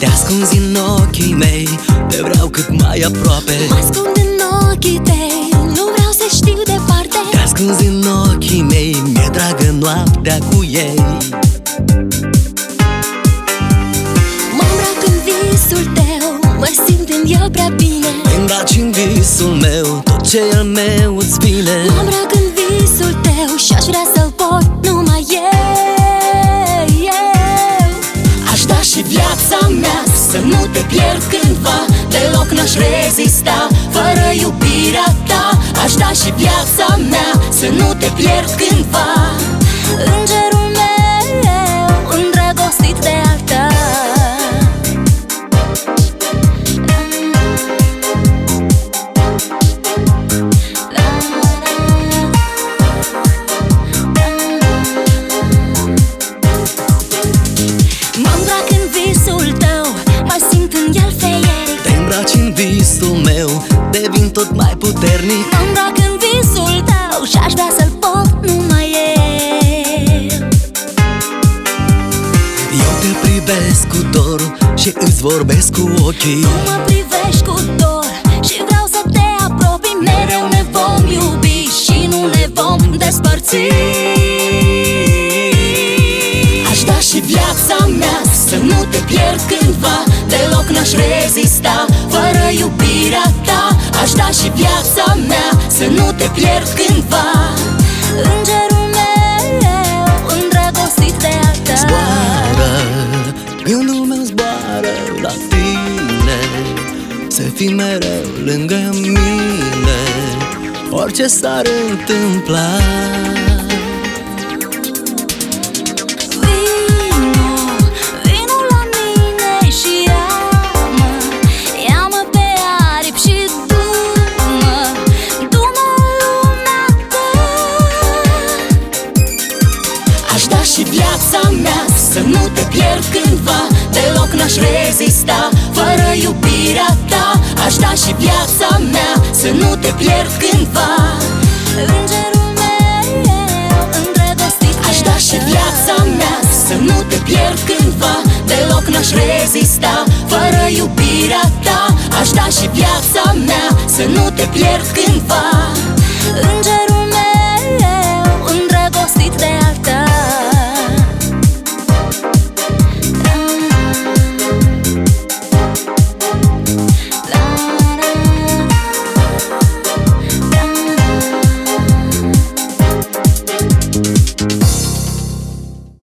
Te ascunzi în ochii mei, te vreau cât mai aproape. Mă ascund în ochii tăi, nu vreau să știu departe. Te ascunzi în ochii mei, mi-e dragă noaptea cu ei. Mă îmbrac în visul tău, mă simt în el prea bine. Te îmbraci în visul meu, tot ce e al meu îți vine. Mă îmbrac în visul tău și-aș vrea să-l pot numai eu. Aș da și viața mea să nu te pierd cândva. Deloc n-aș rezista fără iubirea ta. Aș da și viața mea să nu te pierd cândva. Îngerul meu, îndrăgostit de al tău. Mă îmbrac în visul tău, mă simt în el feieric. Te îmbraci în visul meu, devin tot mai puternic. Mă îmbrac în visul tău și-aș vrea să-l pot numai eu. Eu te privesc cu dor și îți vorbesc cu ochii. Tu mă privești cu dor și vreau să te apropii. Mereu ne vom iubi și nu ne vom despărți. Aș da și viața mea să nu te pierd cândva. Deloc n-aș rezista fără iubirea ta. Aș da și viața mea să nu te pierd cândva. Îngerul meu, îndrăgostit de al tău. Zboară, gândul meu zboară la tine. Să fii mereu lângă mine, orice s-ar întâmpla. Vino la mine și ia-mă pe aripi și du-mă în lumea ta. Aș da și viața mea să nu te pierd cândva. Deloc n-aș rezista fără iubirea ta. Aș da și viața mea să nu te pierd cândva. Îngerul meu, îndrăgostit de Aș da și viața mea să nu te pierd cândva. Deloc n-aș rezista fără iubirea ta. Aș da și viața mea să nu te pierd cândva.